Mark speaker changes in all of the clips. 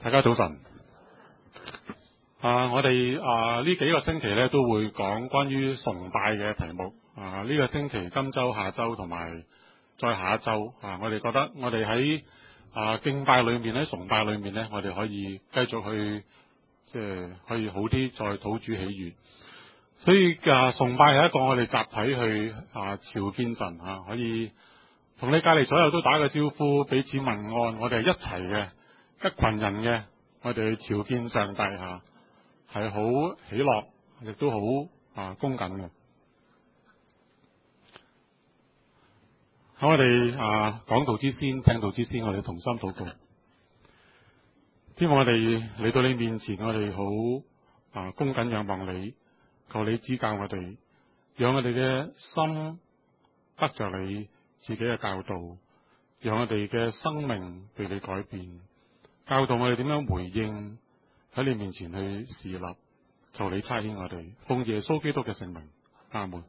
Speaker 1: 大家早晨。我哋呢幾個星期咧都會講關於崇拜嘅題目。呢個星期今周、下周同埋再下一周，我哋覺得我哋喺敬拜裏面、喺崇拜裏面咧，我哋可以繼續去可以好啲，再討主喜悅。所以崇拜係一個我哋集體去朝見神可以同你隔離左右都打個招呼，彼此問安。我哋係一齊嘅，一群人嘅，我哋去朝見上帝係好喜樂，亦都好恭謹嘅。喺我哋講道之先、聽道之先，我哋同心禱告。希望我哋嚟到你面前，我哋好恭謹仰望你，求你指教我哋，讓我哋嘅心得着你自己嘅教導，讓我哋嘅生命被你改變，教導我哋點樣回應喺你面前去侍立。求你差遣我哋，奉耶穌基督嘅聖名，阿門。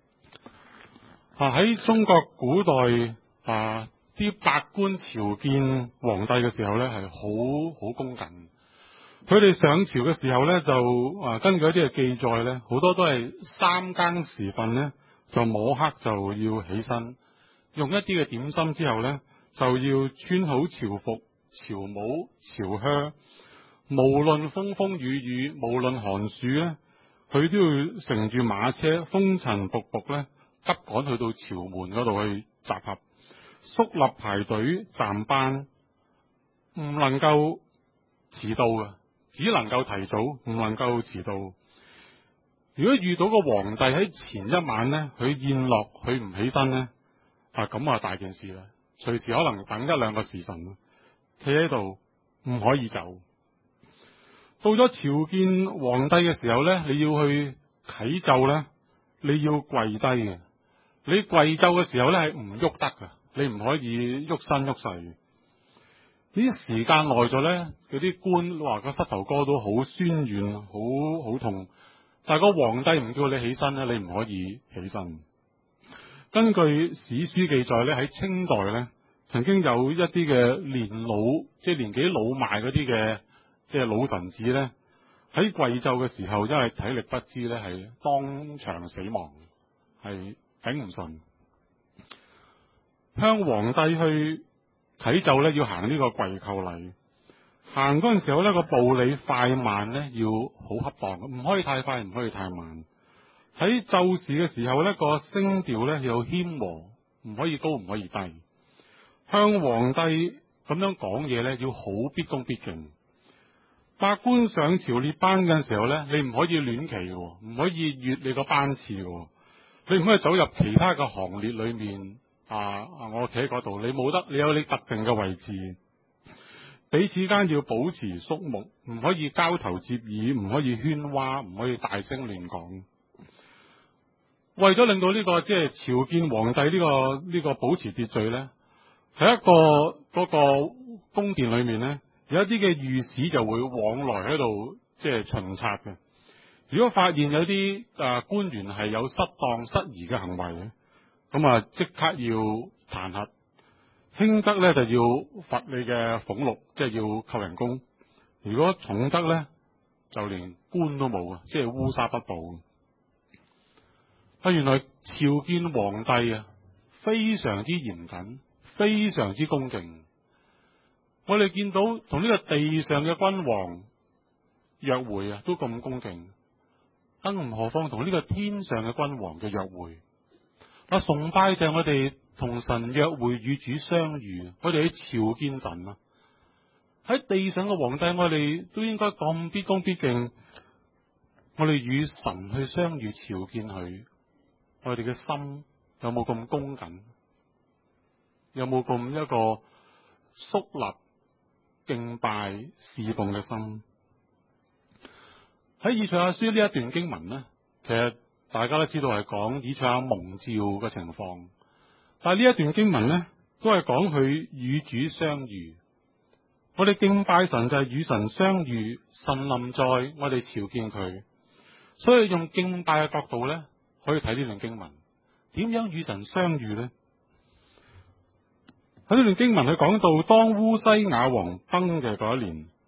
Speaker 1: 喺中國古代啲百官朝見皇帝嘅時候咧，係好恭謹。佢哋上朝嘅時候咧，就根據一啲嘅記載咧，好多都係3更時分咧，就摸黑就要起身，用一啲嘅點心之後咧，就要穿好朝服、朝帽、朝靴，無論風風雨雨，無論寒暑咧，佢都要乘住馬車，風塵僕僕咧，急趕去到朝門嗰度去集合，肅立排隊站班，唔能夠遲到嘅，只能夠提早，唔能夠遲到。如果遇到個皇帝喺前一晚咧，佢宴樂佢唔起身咧，咁大件事啦，隨時可能等1-2個時辰，企喺度唔可以走。到咗朝見皇帝嘅時候咧，你要去啟奏咧，你要跪低嘅。你跪奏嘅時候咧係唔喐得㗎，你唔可以喐身喐勢。呢啲時間耐咗咧，嗰啲官話個膝頭哥都好酸軟，好痛。但係個皇帝唔叫你起身咧，你唔可以起身。根據史書記載咧，喺清代咧，曾經有一啲嘅年紀老邁嗰啲嘅老臣子咧，喺跪奏嘅時候，因為體力不支咧，係當場死亡，係頂唔順。向皇帝去啟奏咧，要行呢個跪叩禮。行嗰陣時候咧，個步履快慢咧要好恰當，唔可以太快，唔可以太慢。喺奏事嘅時候咧，個聲調咧要謙和，唔可以高，唔可以低。向皇帝咁樣講嘢咧，要好必恭必敬。百官上朝列班嘅時候咧，你唔可以亂企嘅，唔可以越你個班次嘅，你唔可以走入其他嘅行列裏面。我企喺嗰度，你冇得，你有你特定嘅位置。彼此間要保持肅穆，唔可以交頭接耳，唔可以喧嘩，唔可以大聲亂講。為咗令到呢個朝見皇帝呢個保持秩序咧，喺一個宮殿裏面咧，有一啲嘅御史就會往來喺度巡察嘅。如果發現有啲官員係有失當失儀嘅行為咧，咁即刻要彈劾。輕則咧就要罰你嘅俸祿，要扣人工；如果重則咧，就連官都冇啊，烏紗不保。原來朝見皇帝非常之嚴謹，非常之恭敬。我哋見到同呢個地上嘅君王約會都咁恭敬，更唔何況同呢個天上嘅君王嘅約會。崇拜就係我哋同神約會，與主相遇，我哋去朝見神。喺地上嘅皇帝，我哋都應該咁必恭必敬。我哋與神去相遇朝見佢，我哋嘅心有冇咁恭謹？有冇咁一個肅立敬拜侍奉嘅心？喺以賽亞書呢一段經文呢，其實大家都知道係講以賽亞蒙召嘅情況，但係呢一段經文呢，都係講佢與主相遇。我哋敬拜神就係與神相遇，神臨在我哋朝見佢。所以用敬拜嘅角度呢，可以睇呢段經文，點樣與神相遇呢？喺呢段經文佢講到，當烏西雅王崩嘅嗰一年，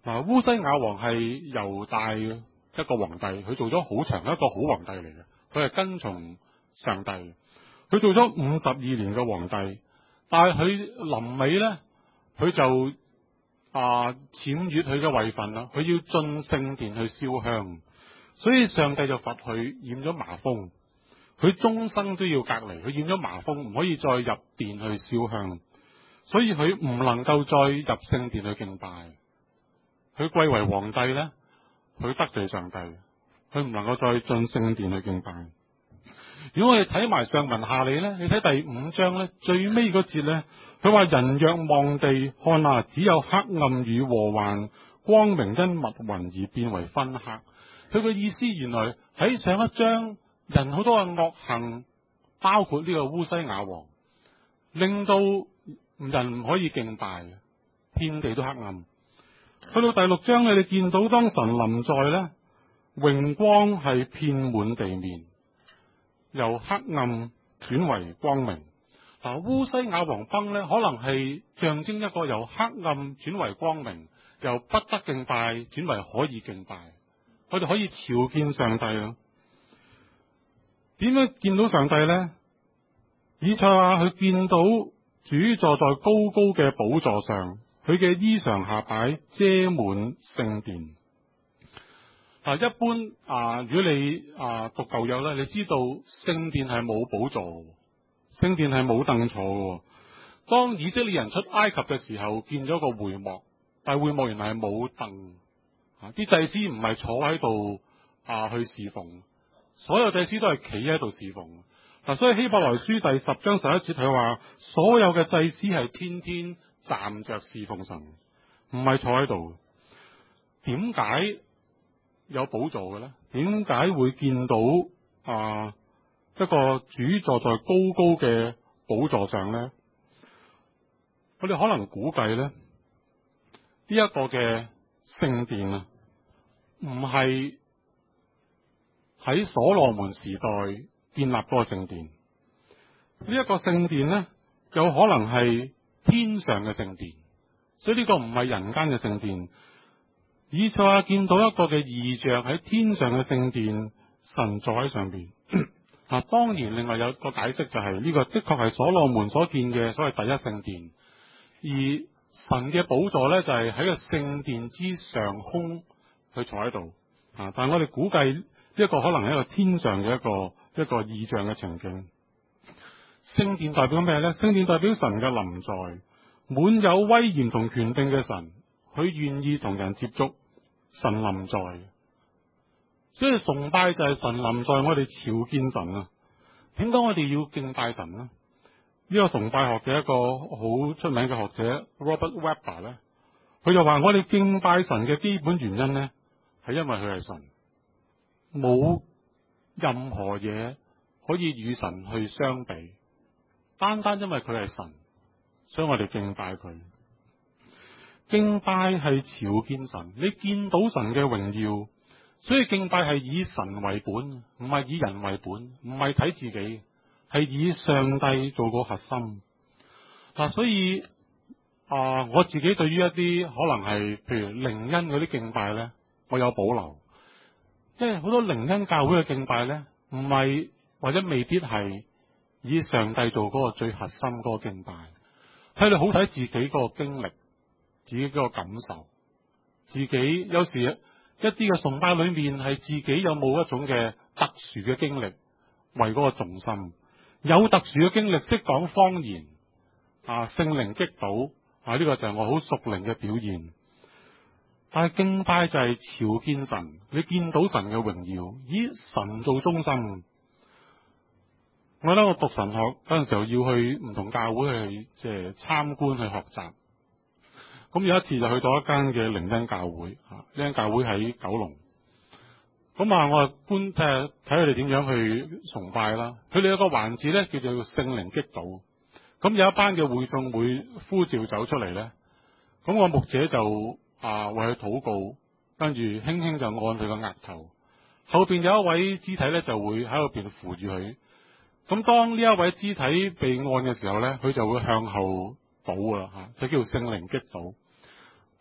Speaker 1: 嗱，烏西亞王係猶大一個皇帝，佢做咗好長一個好皇帝嚟嘅，佢係跟從上帝，佢做咗52年嘅皇帝，但係佢臨尾咧，佢就僭越佢嘅位份啦，佢要進聖殿去燒香，所以上帝就罰佢染咗麻風，佢終生都要隔離，佢染咗麻風唔可以再入殿去燒香，所以佢唔能夠再入聖殿去敬拜。佢貴為皇帝咧，佢得罪上帝，佢唔能夠再進聖殿去敬拜。如果我哋睇埋上文下理咧，你睇第5章咧，最尾嗰節咧，佢話人若望地看啊，只有黑暗與禍患，光明因密雲而變為昏黑。佢嘅意思原來喺上一章，人好多嘅惡行，包括呢個烏西雅王，令到人唔可以敬拜，遍地都黑暗。去到第6章咧，你見到當神臨在咧，榮光係遍滿地面，由黑暗轉為光明。嗱，烏西雅王崩咧，可能係象徵一個由黑暗轉為光明，由不得敬拜轉為可以敬拜，我哋可以朝見上帝咯。點樣見到上帝咧？以賽亞佢見到主坐在高高嘅寶座上，佢嘅衣裳下擺遮滿聖殿。一般如果你讀舊約咧，你知道聖殿係冇寶座，聖殿係冇凳坐嘅。當以色列人出埃及嘅時候，見咗個會幕，但係會幕原來係冇凳，啲祭司唔係坐喺度去侍奉，所有祭司都係企喺度侍奉。所以希伯來書第10章11節佢話，所有嘅祭司係天天站着侍奉神，唔係坐喺度。點解有寶座嘅咧？點解會見到一個主坐在高高嘅寶座上咧？我哋可能估計咧，呢一個嘅聖殿啊，唔係喺所羅門時代建立嗰個聖殿。呢一個聖殿咧，有可能係天上嘅聖殿，所以呢個唔係人間嘅聖殿。以賽亞見到一個嘅異象喺天上嘅聖殿，神坐喺上邊。當然另外有個解釋就係呢個的確係所羅門所建嘅所謂第一聖殿，而神嘅寶座咧就係喺個聖殿之上空去坐喺度。但係我哋估計呢一個可能係一個天上嘅一個異象嘅情景。聖殿代表咩咧？聖殿代表神嘅臨在，滿有威嚴同權柄嘅神，佢願意同人接觸，神臨在。所以崇拜就係神臨在，我哋朝見神啊。點解我哋要敬拜神呢？呢個崇拜學嘅一個好出名嘅學者 Robert Webber 咧，佢就話我哋敬拜神嘅基本原因咧，係因為佢係神，冇任何嘢可以與神去相比，單單因為佢係神，所以我哋敬拜佢。敬拜係朝見神，你見到神嘅榮耀，所以敬拜係以神為本，唔係以人為本，唔係睇自己，係以上帝做個核心。所以我自己對於一啲可能係譬如靈恩嗰啲敬拜咧，我有保留，因為好多靈恩教會嘅敬拜咧，唔係或者未必係以上帝做嗰個最核心嗰個敬拜，係你好睇自己嗰個經歷，自己嗰個感受，自己有時一啲嘅崇拜裏面係自己有冇一種嘅特殊嘅經歷為嗰個重心，有特殊嘅經歷識講方言聖靈擊倒呢個就係我好屬靈嘅表現。但係敬拜就係朝見神，你見到神嘅榮耀，以神做中心。我覺得我讀神學嗰陣時候要去唔同教會去即係參觀去學習。咁有一次就去到一間嘅靈恩教會，呢間教會喺九龍。咁我睇佢哋點樣去崇拜啦。佢哋有個環節咧叫做聖靈擊倒。咁有一班嘅會眾會呼召走出嚟咧，咁我牧者就為佢禱告，跟住輕輕就按佢個額頭。後邊有一位肢體咧就會喺後邊扶住佢。咁當呢一位肢體被按嘅時候咧，佢就會向後倒啦，就叫聖靈擊倒。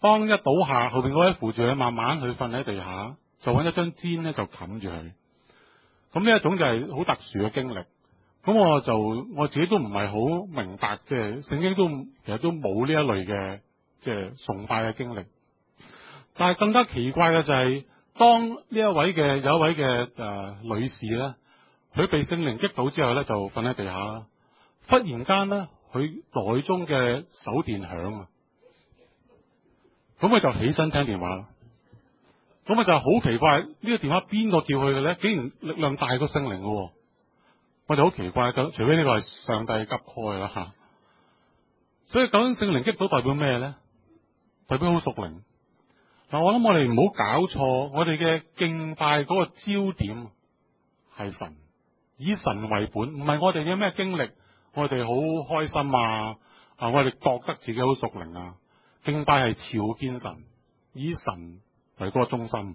Speaker 1: 當一倒下，後邊嗰位扶住佢，慢慢去瞓喺地下，就揾一張氈咧就冚住佢。咁呢一種就係好特殊嘅經歷。咁我自己都唔係好明白，即係聖經都其實都冇呢一類嘅即係崇拜嘅經歷。但係更加奇怪嘅就係，當呢有一位嘅女士咧，佢被聖靈擊倒之後咧，就瞓喺地下啦。忽然間咧，佢袋中嘅手電響啊，咁佢就起身聽電話啦。咁就好奇怪，呢個電話邊個叫佢嘅咧？竟然力量大過聖靈嘅。我就好奇怪，除非呢個係上帝急開啦吓。所以究竟聖靈擊倒代表咩咧？代表好屬靈。嗱，我諗我哋唔好搞錯，我哋嘅敬拜嗰個焦點係神，以神為本，唔係我哋有咩經歷，我哋好開心啊，我哋覺得自己好屬靈啊。敬拜係朝見神，以神為嗰個中心。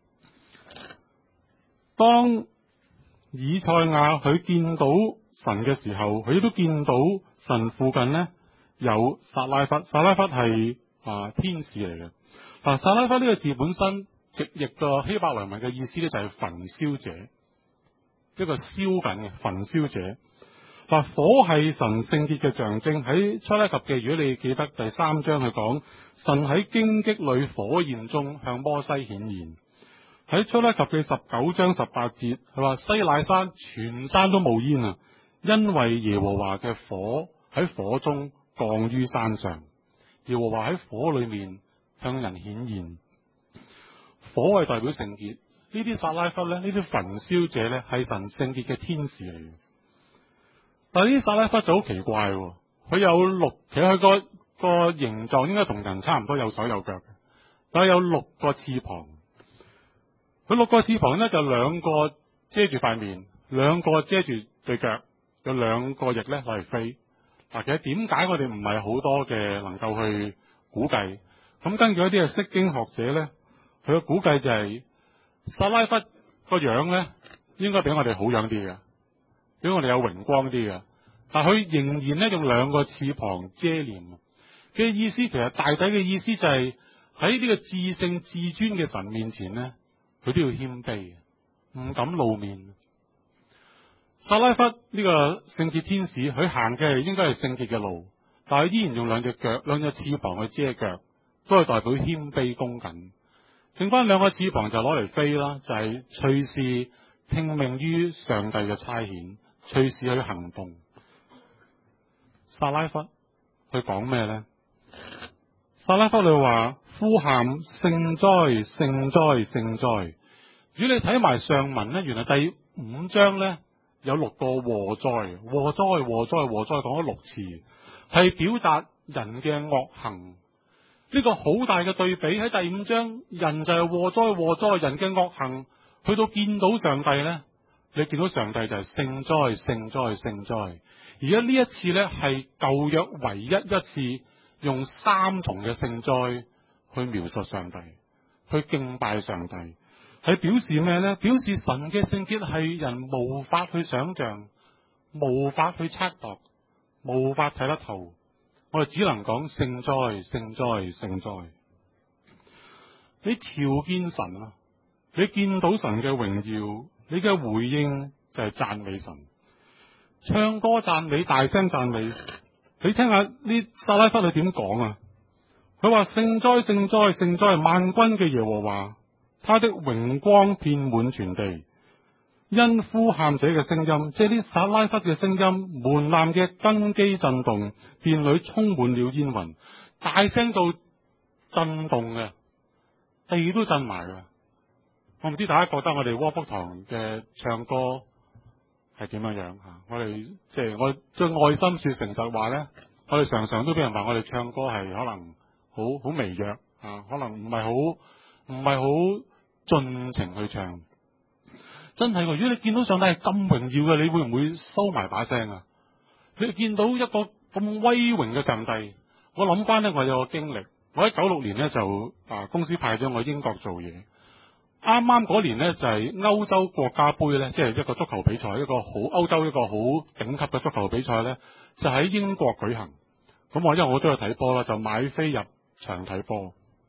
Speaker 1: 當以賽亞佢見到神嘅時候，佢都見到神附近呢有撒拉弗。撒拉弗係天使嚟嘅。嗱，撒拉弗呢個字本身直譯個希伯來文嘅意思咧就係焚燒者，一個燒緊嘅焚燒者。嗱，火係神聖潔嘅象徵。喺出埃及記，如果你記得第3章佢講神喺荊棘裏火焰中向摩西顯現。喺出埃及記19章18節，佢話西乃山全山都冒煙啊，因為耶和華嘅火喺火中降於山上。耶和華喺火裏面向人顯現。火係代表聖潔，呢啲撒拉弗咧，呢啲焚燒者咧係神聖潔嘅天使嚟嘅。但係呢啲撒拉弗就好奇怪，佢有其實佢個形狀應該同人差唔多，有手有腳嘅，但係有6個翅膀。佢6個翅膀咧就2個遮住塊面，2個遮住對腳，有2個翼咧攞嚟飛。嗱，其實點解我哋唔係好多嘅能夠去估計？咁根據一啲嘅釋經學者咧，佢嘅估計就係撒拉弗個樣咧應該比我哋好樣啲嘅，比我哋有榮光啲嘅。但佢仍然咧用2個翅膀遮臉嘅意思，其實大體嘅意思就係喺呢個至聖至尊嘅神面前咧，佢都要謙卑，唔敢露面。撒拉弗呢個聖潔天使，佢行嘅應該係聖潔嘅路，但係依然用2隻腳、2隻翅膀去遮腳，都係代表謙卑恭謹。剩翻2個翅膀就攞嚟飛啦，就係隨時聽命於上帝嘅差遣，隨時去行動。撒拉弗佢講咩咧？撒拉弗佢話呼喊聖哉聖哉聖哉。如果你睇埋上文咧，原來第5章咧有6個禍哉，禍哉禍哉禍哉，講咗6次，係表達人嘅惡行。呢個好大嘅對比，喺第5章人就係禍哉禍哉，人嘅惡行，去到見到上帝咧，你見到上帝就係聖哉聖哉聖哉。而家呢一次咧係舊約唯一一次用3重嘅聖哉去描述上帝，去敬拜上帝，係表示咩咧？表示神嘅聖潔係人無法去想象，無法去測度，無法睇得透。我哋只能講聖哉聖哉聖哉。你朝見神啊，你見到神嘅榮耀，你嘅回應就係讚美神，唱歌讚美，大聲讚美。你聽下呢撒拉弗佢點講啊？佢話聖哉聖哉聖哉，萬軍嘅耶和華，他的榮光遍滿全地。因呼喊者嘅聲音，即係啲撒拉弗嘅聲音，門檻嘅根基震動，殿裏充滿了煙雲，大聲到震動嘅，地都震埋嘅。我唔知大家覺得我哋窩福堂嘅唱歌係點樣樣吓？我哋即係我將愛心說誠實話咧，我哋常常都俾人話我哋唱歌係可能好微弱啊，可能唔係好盡情去唱。真係，如果你見到上帝係咁榮耀嘅，你會唔會收埋把聲啊？你見到一個咁威榮嘅上帝，我諗翻咧，我有個經歷。我喺96年咧就公司派咗我英國做嘢，啱啱嗰年咧就係歐洲國家杯咧，即係一個足球比賽，一個歐洲一個好頂級嘅足球比賽咧，就喺英國舉行。咁我因為我都有睇波啦，就買飛入場睇波。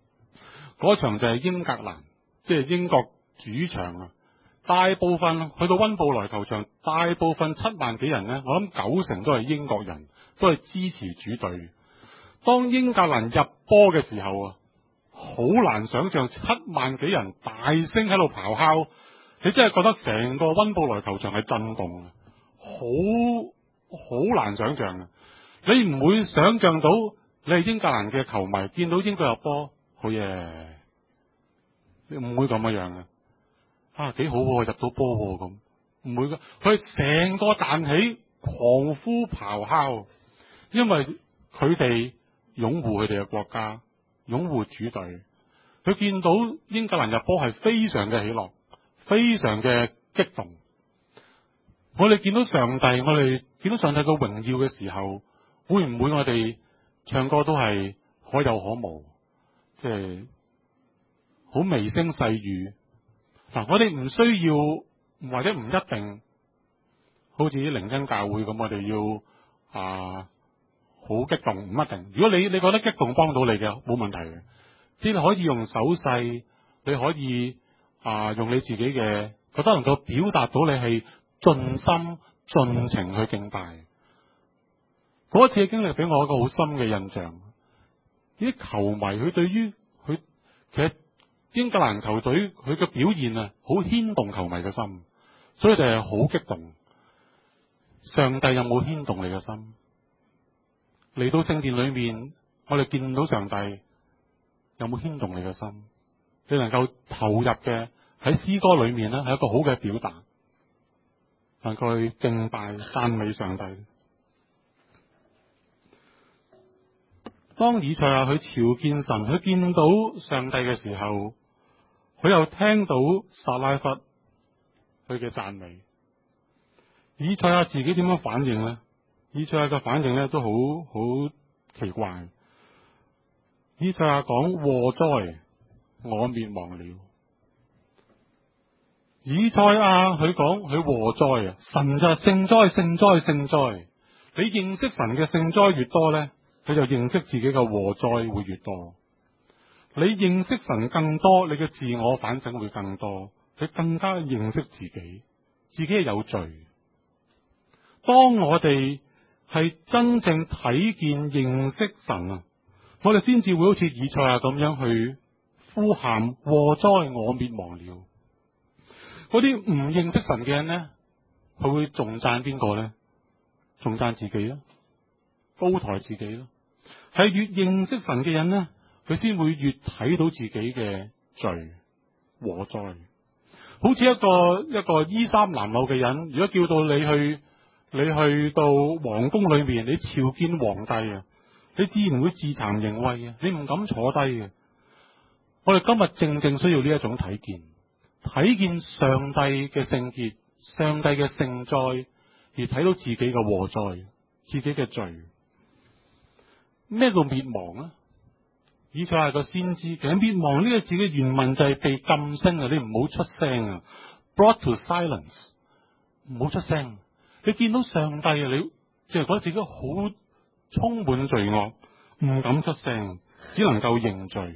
Speaker 1: 嗰場就係英格蘭，即係英國主場啊。大部分去到溫布萊球場，大部分7萬幾人呢，我諗90%都係英國人，都係支持主隊。當英格蘭入波嘅時候啊，好難想象7萬幾人大聲喺度咆哮，你真係覺得成個溫布萊球場係震動啊，好難想象啊！你唔會想象到你係英格蘭嘅球迷，見到英國入波，好嘢，你唔會咁樣嘅。幾好喎，入到波喎咁，唔會噶，佢成個彈起，狂呼咆哮，因為佢哋擁護佢哋嘅國家，擁護主隊。佢見到英格蘭入波係非常嘅喜樂，非常嘅激動。我哋見到上帝，我哋見到上帝嘅榮耀嘅時候，會唔會我哋唱歌都係可有可無，即係好微聲細語？我哋唔需要或者唔一定，好似啲靈恩教會咁，我哋要好激動，唔一定。如果你覺得激動幫到你嘅，冇問題嘅，即係你可以用手勢，你可以用你自己嘅覺得能夠表達到你係盡心盡情去敬拜。嗰次嘅經歷俾我一個好深嘅印象。啲球迷佢對於佢其實英格蘭球隊佢嘅表現啊，好牽動球迷嘅心，所以佢哋係好激動。上帝有冇牽動你嘅心？嚟到聖殿裏面，我哋見到上帝有冇牽動你嘅心？你能夠投入嘅喺詩歌裏面呢，係一個好嘅表達，能夠去敬拜讚美上帝。當以賽亞去朝見神，佢見到上帝嘅時候，佢又聽到撒拉弗佢嘅讚美。以賽亞自己點樣反應呢？以賽亞嘅反應咧都好奇怪。以賽亞講：禍哉，我滅亡了。以賽亞佢講佢禍哉啊！神就係聖哉聖哉聖哉。你認識神嘅聖哉越多咧，你就認識自己嘅禍哉會越多。你認識神更多，你嘅自我反省會更多，你更加認識自己係有罪。當我哋係真正睇見認識神啊，我哋先至會好似以賽亞咁樣去呼喊：禍哉，我滅亡了。嗰啲唔認識神嘅人呢，佢會仲讚邊個呢？仲讚自己啦，高抬自己啦。係越認識神嘅人呢，佢先會越睇到自己嘅罪，禍哉。好似一個衣衫襤褸嘅人，如果叫到你去到皇宮裏面，你朝見皇帝啊，你自然會自慚形穢啊，你唔敢坐低嘅。我哋今日正需要呢一種睇見上帝嘅聖潔，上帝嘅聖哉，而睇到自己嘅禍哉，自己嘅罪。咩叫滅亡啊？以賽亞個先知，其實滅亡呢個字嘅原文就係被禁聲啊！你唔好出聲啊 ，brought to silence， 唔好出聲。你見到上帝啊，你即係覺得自己好充滿罪惡，唔敢出聲，只能夠認罪。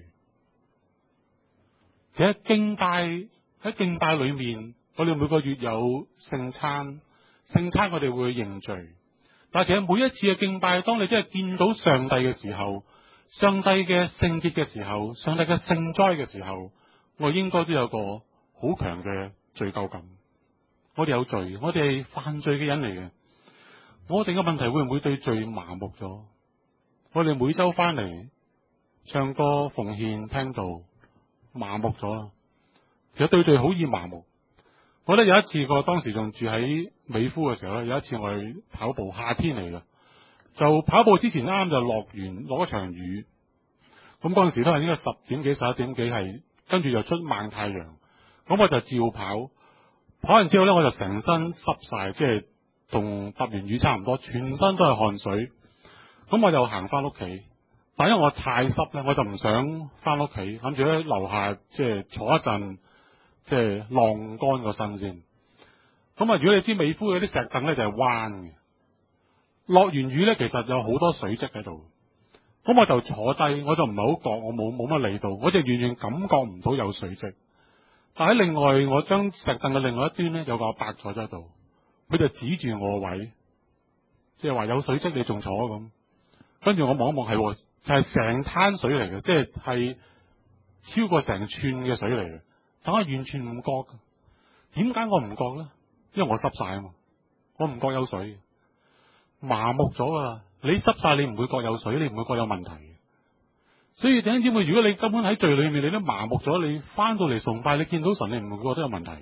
Speaker 1: 其實喺敬拜裏面，我哋每個月有聖餐我哋會認罪。但係其實每一次嘅敬拜，當你真係見到上帝嘅時候，上帝嘅聖潔嘅時候，上帝嘅聖哉嘅時候，我應該都有個好強嘅罪疚感。我哋有罪，我哋係犯罪嘅人嚟嘅。我哋嘅問題會唔會對罪麻木咗？我哋每周翻嚟唱歌奉獻聽道麻木咗啦。其實對罪好易麻木。我覺得有一次我當時仲住喺美孚嘅時候咧，有一次我去跑步，夏天嚟嘅，就跑步之前啱就落一場雨。咁嗰陣時都係應該10點幾11點幾，係跟住就出猛太陽。咁我就照跑。跑完之後咧，我就成身濕晒，即係同搭完雨差唔多，全身都係汗水。咁我就行翻屋企，但因為我太濕咧，我就唔想翻屋企，諗住喺樓下即係坐一陣，即係晾乾個身先。咁啊，如果你知美孚嗰啲石凳咧就係彎嘅，落完雨咧其實有好多水漬喺度。 咁我就坐低，我就唔係好覺，我冇乜理到，我就完全感覺唔到有水跡。但喺另外我張石凳嘅另外一端咧，有個阿伯坐咗喺度，佢就指住我個位，即係話有水跡你仲坐咁。跟住我望一望，係就係成灘水嚟嘅，即係超過成寸嘅水嚟嘅，但我完全唔覺。點解我唔覺咧？因為我濕晒啊嘛，我唔覺有水，麻木咗啊！你濕晒，你唔會覺有水，你唔會覺有問題。所以弟兄姊妹，如果你根本喺罪裏面，你都麻木咗，你翻到嚟崇拜，你見到神，你唔會覺得有問題。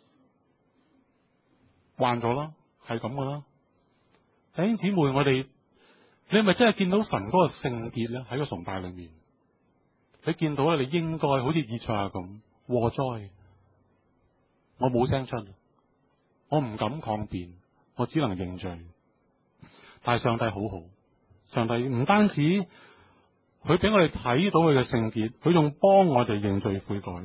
Speaker 1: 慣咗啦，係咁噶啦。弟兄姊妹，你係咪真係見到神嗰個聖潔咧？喺個崇拜裏面，你見到咧，你應該好似以賽亞咁，禍哉！我冇聲出，我唔敢抗辯，我只能認罪。但係上帝好好，上帝唔單止佢俾我哋睇到佢嘅聖潔，佢仲幫我哋認罪悔改。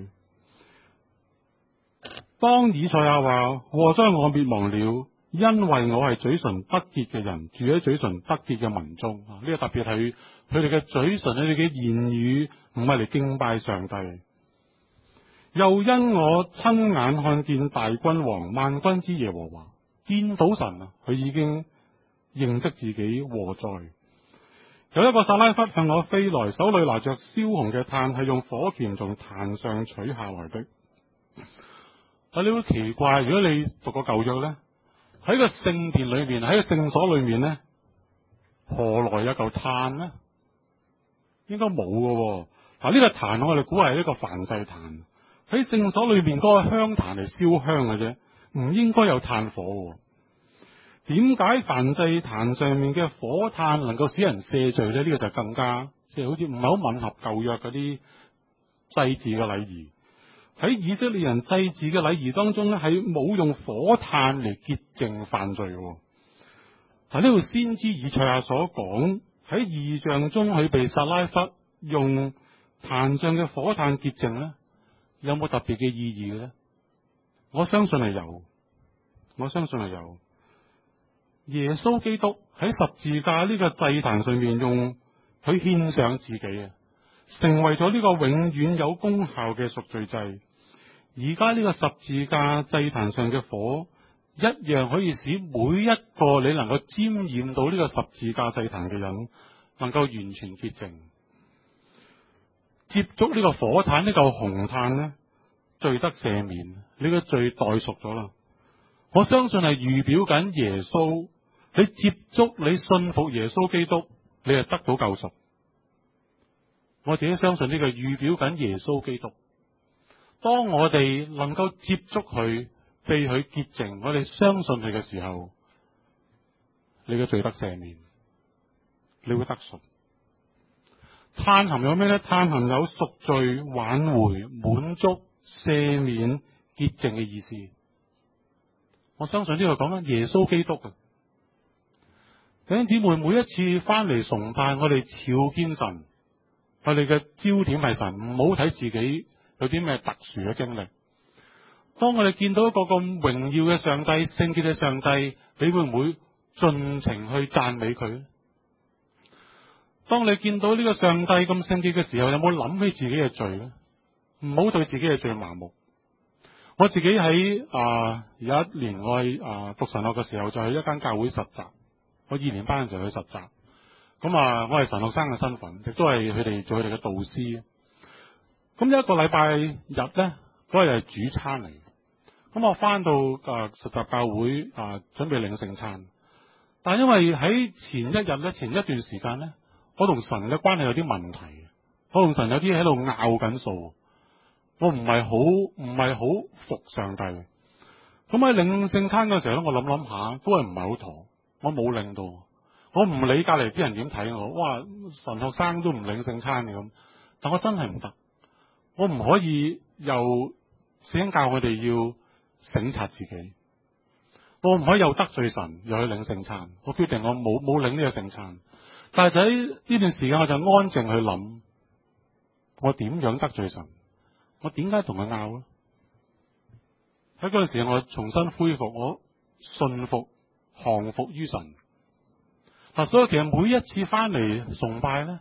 Speaker 1: 當以賽亞話禍哉我滅亡了，因為我係嘴唇不潔嘅人，住喺嘴唇不潔嘅民中。呢個特別係佢哋嘅嘴唇，佢哋嘅言語唔係嚟敬拜上帝。又因我親眼看見大君王萬軍之耶和華，見到神啊，佢已經認識自己禍哉。有一個撒拉弗向我飛來，手裏拿着燒紅嘅炭，係用火鉗從壇上取下來的。你好奇怪，如果你讀過舊約咧，喺個聖殿裏面，喺個聖所裏面咧，何來有嚿炭呢？應該冇嘅。嗱，呢個壇我哋估係一個燔祭壇，喺聖所裏面嗰個香壇嚟燒香嘅啫，唔應該有炭火。點解燔祭壇上面嘅火炭能夠使人赦罪咧？呢個就更加即係好似唔係好吻合舊約嗰啲祭祀嘅禮儀。喺以色列人祭祀嘅禮儀當中咧，係冇用火炭嚟潔淨犯罪。喺呢度先知以賽亞所講，喺異象中佢被撒拉弗用壇上嘅火炭潔淨咧，有冇特別嘅意義嘅咧？我相信係有，我相信係有。耶穌基督喺十字架呢個祭壇上面用佢獻上自己啊，成為咗呢個永遠有功效嘅贖罪祭。而家呢個十字架祭壇上嘅火，一樣可以使每一個你能夠沾染到呢個十字架祭壇嘅人，能夠完全潔淨。接觸呢個火炭，呢嚿紅炭呢，罪得赦免，你嘅罪代贖咗啦。我相信係預表緊耶穌，你接觸你信服耶穌基督，你係得到救贖。我自己相信呢個預表緊耶穌基督。當我哋能夠接觸佢，被佢潔淨，我哋相信佢嘅時候，你嘅罪得赦免，你會得贖。炭含有咩咧？炭含有贖罪、挽回、滿足、赦免、潔淨嘅意思。我相信呢個講緊耶穌基督嘅。弟兄姊妹，每一次翻嚟崇拜，我哋朝見神，我哋嘅焦點係神，唔好睇自己有啲咩特殊嘅經歷。當我哋見到一個咁榮耀嘅上帝、聖潔嘅上帝，你會唔會盡情去讚美佢咧？當你見到呢個上帝咁聖潔嘅時候，有冇諗起自己嘅罪咧？唔好對自己嘅罪麻木。我自己喺有一年我讀神學嘅時候，就去一間教會實習。我2年班嘅時候去實習，我係神學生嘅身份，亦都係佢哋做佢哋嘅導師。咁有一個禮拜日咧，嗰日係主餐嚟。咁我翻到實習教會準備領聖餐，但係因為喺前一日咧，前一段時間咧，我同神嘅關係有啲問題，我同神有啲喺度拗緊數，我唔係好服上帝。咁喺領聖餐嘅時候咧，我諗下都係唔係好妥，我冇領到，我唔理隔籬啲人點睇我，哇！神學生都唔領聖餐嘅咁，但我真係唔得，我唔可以又聖經教我哋要省察自己，我唔可以又得罪神又去領聖餐。我決定我冇領呢個聖餐。但係就喺呢段時間，我就安靜去諗，我點樣得罪神？我點解同佢拗咧？喺嗰陣時，我重新恢復我信服、降服於神。所以其實每一次翻嚟崇拜咧，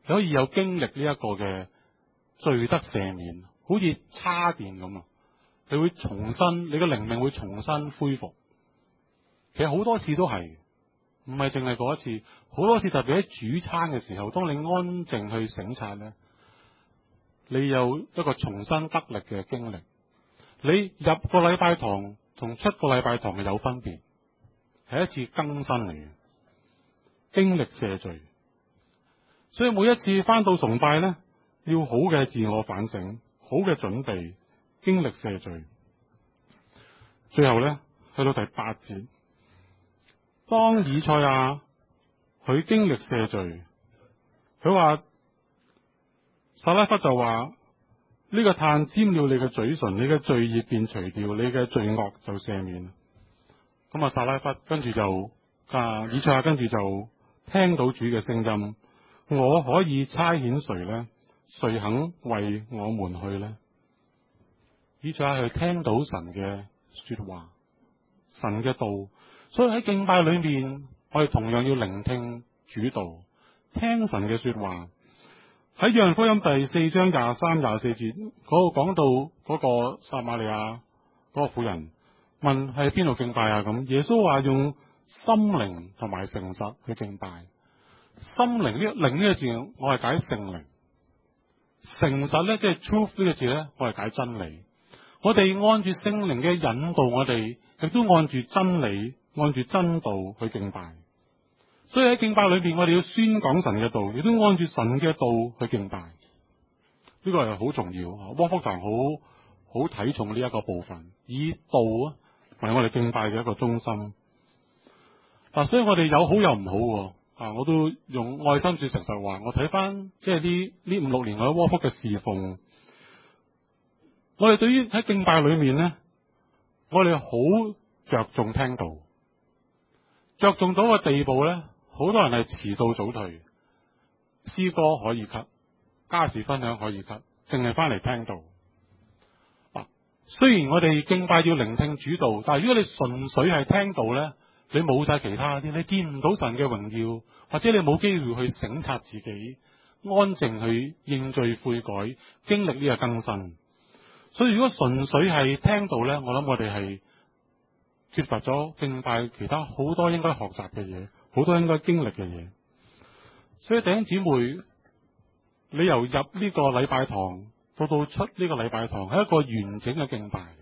Speaker 1: 你可以有經歷呢一個嘅罪得赦免，好似叉電咁啊！你會重新，你嘅靈命會重新恢復。其實好多次都係，唔係淨係嗰一次，好多次特別喺主餐嘅時候，當你安靜去省察咧，你有一個重新得力嘅經歷。你入個禮拜堂同出個禮拜堂係有分別，係一次更新嚟嘅，經歷赦罪。所以每一次翻到崇拜咧，要好嘅自我反省，好嘅準備，經歷赦罪。最後咧，去到第8節，當以賽亞佢經歷赦罪，佢話撒拉弗就話呢個炭沾了你嘅嘴唇，你嘅罪孽便除掉，你嘅罪惡就赦免。咁啊，撒拉弗跟住就以賽亞跟住就聽到主嘅聲音，我可以差遣誰呢？誰肯為我們去呢？以賽亞去聽到神嘅說話，神嘅道，所以喺敬拜裏面，我哋同樣要聆聽主道，聽神嘅說話。喺約翰福音第4章23、24節嗰度講到嗰個撒瑪利亞嗰個婦人問係邊度敬拜啊？咁耶穌話用心靈同埋誠實去敬拜。心靈靈呢個字我係解聖靈，誠實咧即係 truth 呢個字咧我係解真理。我哋按住聖靈嘅引導，我哋亦都按住真理、按住真道去敬拜。所以喺敬拜裏邊，我哋要宣講神嘅道，亦都按住神嘅道去敬拜。呢個係好重要。窩福堂好睇重呢一個部分，以道為我哋敬拜嘅一個中心。所以我哋有好有唔好。我都用愛心說誠實話。我睇翻即係呢5、6年我喺窩福嘅侍奉，我哋對於喺敬拜裏面咧，我哋好着重聽道，着重到個地步咧。好多人係遲到早退，詩歌可以 cut， 家事分享可以 cut， 淨係翻嚟聽道。雖然我哋敬拜要聆聽主道，但係如果你純粹係聽道咧，你冇晒其他啲，你見唔到神嘅榮耀，或者你冇機會去省察自己，安靜去認罪悔改，經歷呢個更新。所以如果純粹係聽道咧，我諗我哋係缺乏咗敬拜其他好多應該學習嘅嘢。好多應該經歷嘅嘢，所以弟兄姊妹，你由入呢個禮拜堂到出呢個禮拜堂，係一個完整嘅敬拜。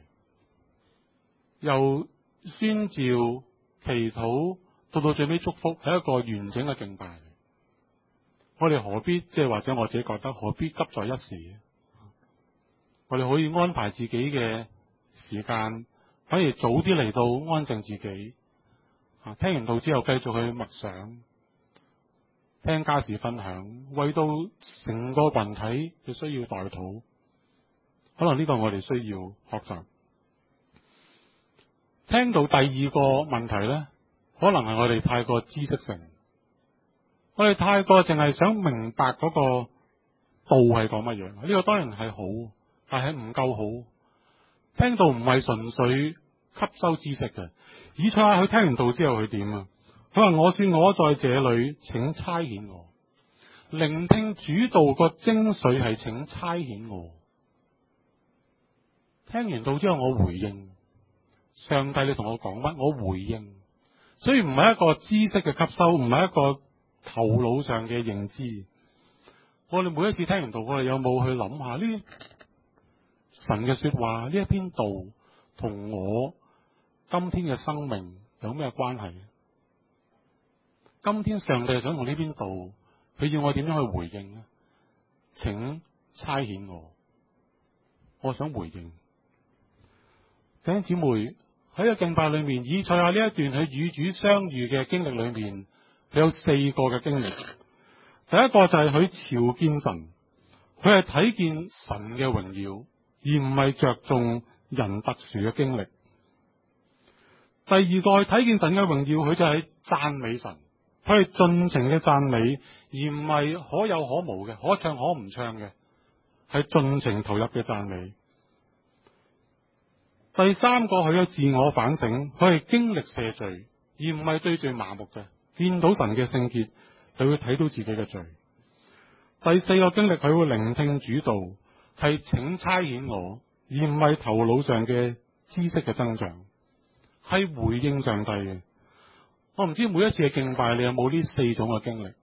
Speaker 1: 由宣召、祈禱到最尾祝福，係一個完整嘅敬拜。我哋何必或者我自己覺得何必急在一時？我哋可以安排自己嘅時間，反而早啲嚟到安靜自己。聽完道之後繼續去默想，聽家事分享，為到成個群體嘅需要代禱。可能呢個我哋需要學習。聽到第二個問題呢，可能係我哋太過知識性，我哋太過淨係想明白嗰個道係講乜樣。呢個當然係好，但係唔夠好。聽到唔係純粹吸收知識嘅。以賽亞佢聽完道之後佢點啊？佢話我說我在這裏，請差遣我。聆聽主道個精髓係請差遣我。聽完道之後我回應，上帝你同我講乜？我回應。所以唔係一個知識嘅吸收，唔係一個頭腦上嘅認知。我哋每一次聽完道，我哋有冇去諗下呢神嘅說話，呢一篇道同我今天嘅生命有咩關係？今天上帝想同呢邊道，佢要我點樣去回應呢？請差遣我，我想回應。弟兄姊妹，喺個敬拜裏面，以賽亞呢一段佢與主相遇嘅經歷裏面，佢有4個嘅經歷。第一個就係佢朝見神，佢係睇見神嘅榮耀，而唔係着重人特殊嘅經歷。第二個係睇見神嘅榮耀，佢就係讚美神，佢係盡情嘅讚美，而唔係可有可無嘅，可唱可唔唱嘅，係盡情投入嘅讚美。第三個佢有自我反省，佢係經歷赦罪，而唔係對罪麻木嘅，見到神嘅聖潔，就會睇到自己嘅罪。 第四個經歷，佢會聆聽主導，係請差遣我，而唔係頭腦上嘅知識嘅增長，係回應上帝嘅。我唔知每一次嘅敬拜，你有冇呢四種嘅經歷？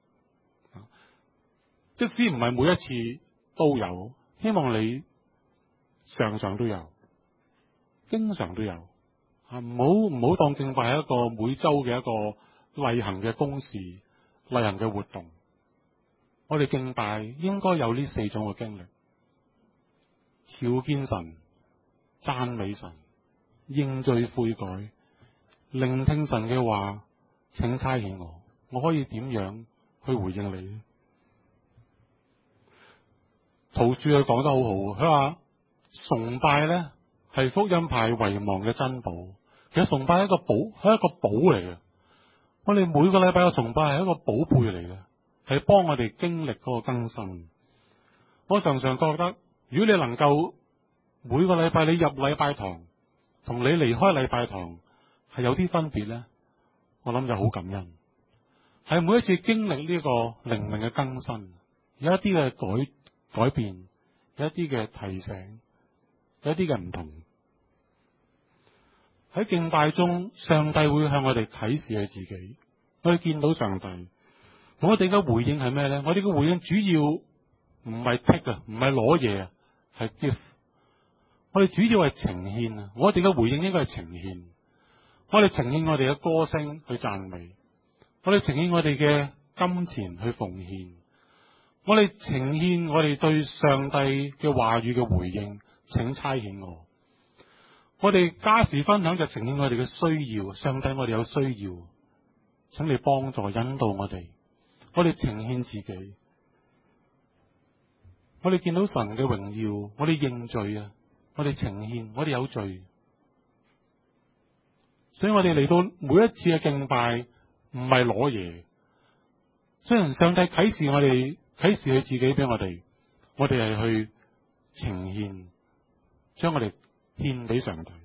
Speaker 1: 即使唔係每一次都有，希望你常常都有，經常都有。唔好當敬拜係一個每周嘅一個例行嘅公事、例行嘅活動。我哋敬拜應該有呢四種嘅經歷：朝見神、讚美神、認罪悔改、聆聽神嘅話，請差遣我。我可以點樣去回應你呢？陶恕佢講得好好，佢話崇拜呢係福音派遺忘嘅珍寶。其實崇拜係一個寶，係一個寶嚟嘅。我哋每個禮拜嘅崇拜係一個寶貝嚟嘅，係幫我哋經歷嗰個更新。我常常覺得，如果你能夠每個禮拜你入禮拜堂，同你離開禮拜堂係有啲分別呢，我諗就好感恩。係每一次經歷呢個靈命嘅更新，有一啲嘅改變，有一啲嘅提醒，有一啲嘅唔同。喺敬拜中，上帝會向我哋啟示佢自己，我哋見到上帝。我哋嘅回應係咩呢？我哋嘅回應主要唔係 take 啊，唔係攞嘢啊，係 give。我哋主要係呈獻啊！我哋嘅回應應該係呈獻。我哋呈獻我哋嘅歌聲去讚美，我哋呈獻我哋嘅金錢去奉獻，我哋呈獻我哋對上帝嘅話語嘅回應，請差遣我。我哋家事分享就呈現我哋嘅需要，上帝我哋有需要，請你幫助引導我哋。我哋呈獻自己，我哋見到神嘅榮耀，我哋認罪啊！我哋呈獻，我哋有罪，所以我哋嚟到每一次嘅敬拜唔係攞嘢。雖然上帝啟示我哋，啟示佢自己俾我哋係去呈獻，將我哋獻俾上帝。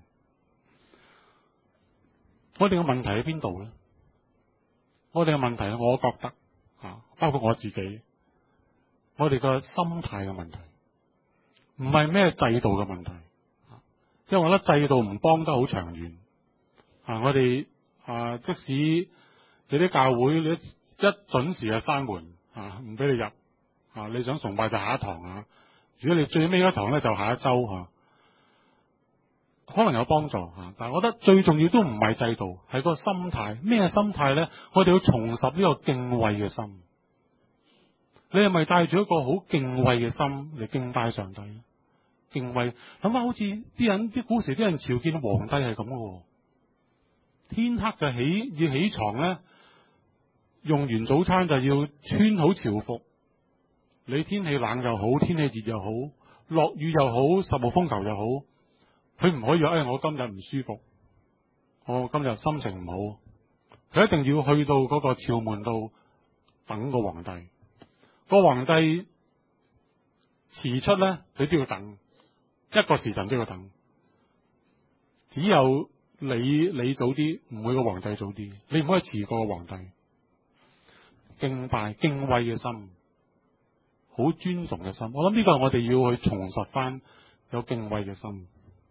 Speaker 1: 我哋嘅問題喺邊度咧？我哋嘅問題，我覺得包括我自己，我哋個心態嘅問題，唔係咩制度嘅問題。因為我覺得制度唔幫得好長遠。我哋即使有啲教會你一準時就閂門唔俾你入你想崇拜就下一堂如果你最尾一堂咧就下一周可能有幫助但係我覺得最重要都唔係制度，係個心態。咩心態咧？我哋要重拾呢個敬畏嘅心。你係咪帶住一個好敬畏嘅心嚟敬拜上帝？敬畏，諗下好似啲古時啲人朝見皇帝係咁嘅，天黑就要起床咧，用完早餐就要穿好朝服。你天氣冷又好，天氣熱又好，落雨又好，10號風球又好，佢唔可以話我今日唔舒服，我今日心情唔好，佢一定要去到嗰個朝門度等個皇帝。個皇帝遲出咧，你都要等。一個時辰都要等，只有你早啲，唔會個皇帝早啲。你唔可以遲過個皇帝。敬拜、敬畏嘅心，好尊崇嘅心。我諗呢個係我哋要去重拾翻有敬畏嘅心。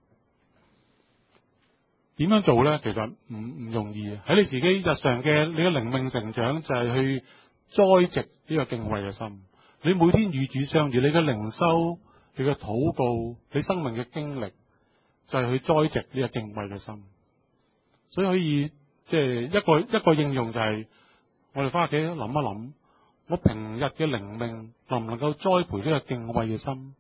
Speaker 1: 點樣做咧？其實唔容易。喺你自己日常嘅你嘅靈命成長，就係去栽植呢個敬畏嘅心。你每天與主相遇，你嘅靈修，你嘅禱告，你生命嘅經歷，就係去栽植呢個敬畏嘅心。所以可以即係一個應用就係我哋翻屋企諗一諗，我平日嘅靈命能唔能夠栽培呢個敬畏嘅心？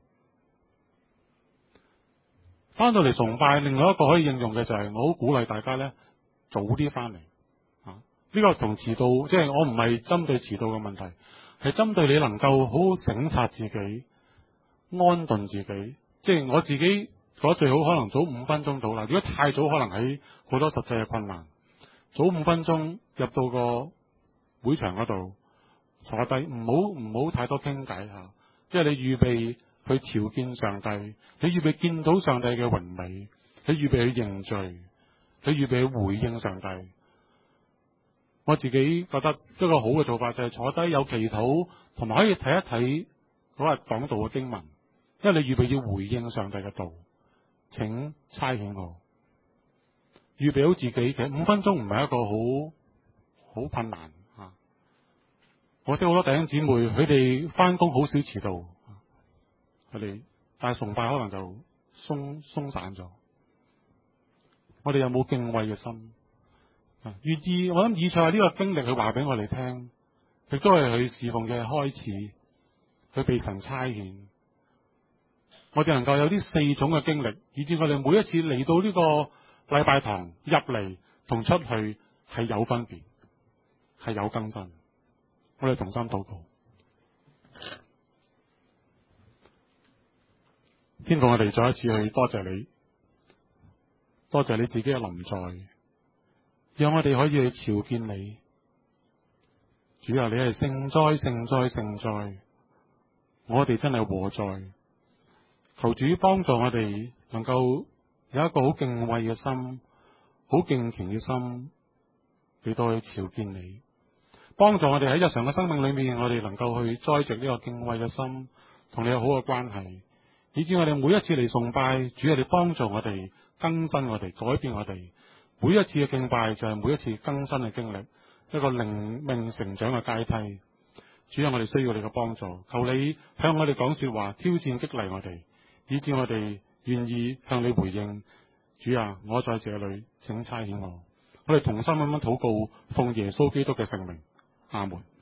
Speaker 1: 翻到嚟崇拜，另外一個可以應用嘅就係我好鼓勵大家咧，早啲翻嚟。呢個同遲到，即係我唔係針對遲到嘅問題，係針對你能夠好好省察自己，安頓自己。即係我自己覺得最好可能早5分鐘到啦。如果太早，可能喺好多實際嘅困難。早5分鐘入到個會場嗰度坐低，唔好太多傾偈吓，因為你預備去朝見上帝，你預備見到上帝嘅榮美，你預備去認罪，你預備去回應上帝。我自己覺得一個好嘅做法就係坐低有祈禱，同埋可以睇一睇嗰日講道嘅經文，因為你預備要回應上帝嘅道，請差遣我。預備好自己，其實5分鐘唔係一個好困難啊！我識好多弟兄姊妹，佢哋翻工好少遲到，佢哋但係崇拜可能就鬆散咗。我哋有冇敬畏嘅心？願意我諗以賽亞呢個經歷，佢話俾我哋聽，亦都係佢侍奉嘅開始，佢被神差遣。我哋能夠有呢4種嘅經歷，以至我哋每一次嚟到呢個禮拜堂入嚟同出去係有分別，係有更新。我哋同心禱告。天父，我哋再一次去多謝你，多謝你自己嘅臨在，讓我哋可以去朝見你。主啊，你係聖哉聖哉聖哉，我哋真係禍哉。求主幫助我哋能夠有一個好敬畏嘅心，好敬虔嘅心嚟到去朝見你，幫助我哋喺日常嘅生命裏面，我哋能夠去栽植呢個敬畏嘅心，同你有好嘅關係，以至我哋每一次嚟崇拜，主啊，你幫助我哋更新我哋，改變我哋。每一次嘅敬拜就係每一次更新嘅經歷，一個靈命成長嘅階梯。主啊，我哋需要你嘅幫助，求你向我哋講說話，挑戰激勵我哋，以致我哋願意向你回應。主啊，我在這裏，請差遣我。我哋同心咁樣禱告，奉耶穌基督嘅聖名，阿門。